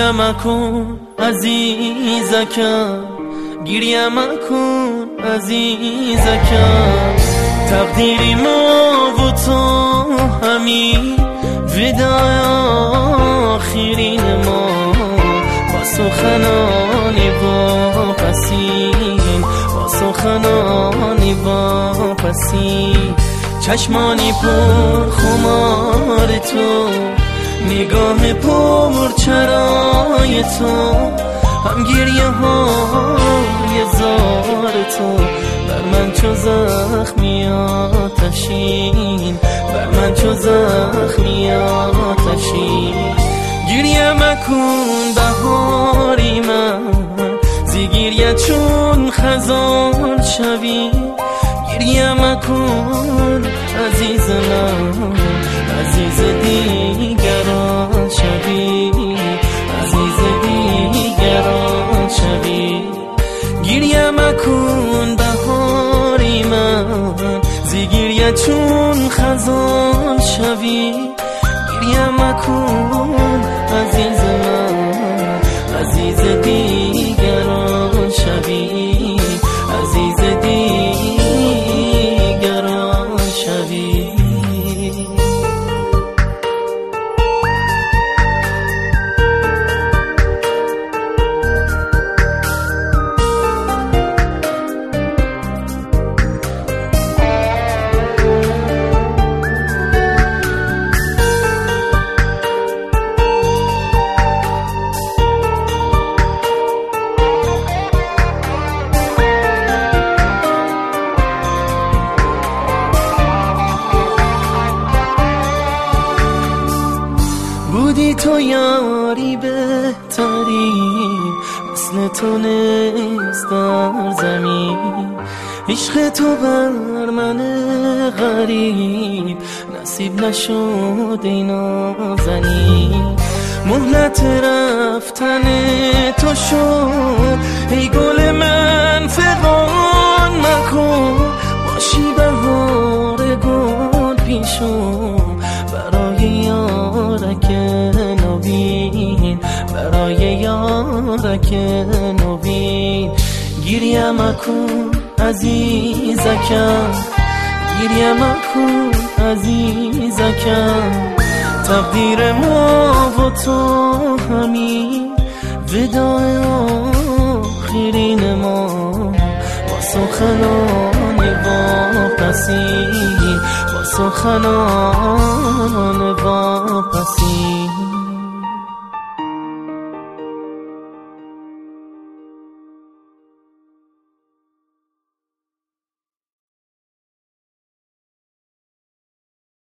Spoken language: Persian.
گریه مکن عزیزکم، گریه مکن عزیزکم. تقدیری ما و تو همین وداع آخرین ما، با سخنانی واپسین، با سخنانی واپسین. چشمانی پر خمار تو، نگاه پر چرای تو، هم گریه های زار تو بر من چو زخمی آتشین، بر من چو زخمی آتشین. گریه مکن بهاری من، زی گریه چون خزان شوی. گریه مکن عزیز من، عزیز دیگران شوی، عزیز دیگران شوی. گریه مکن بهاری من، زی گریه چون خزان شوی. گریه مکن عزیز من، عزیز دیگران شوی، عزیز دیگران شوی. بودی تو یاری بهتری، مثل تو نیست در زمین. عشق تو بر من غریب نصیب نشد ای نازنین. مهلت رفتن تو شد ای گل من، فغان مکن. باشی بهار گل پیشم برای یارک نوین، برای یارک نوین. گریه مکن عزیزکم، گریه مکن عزیزکم. تقدیر ما و تو همین وداع آخرین ما، با سخنان واپسین، با سخنان واپسین.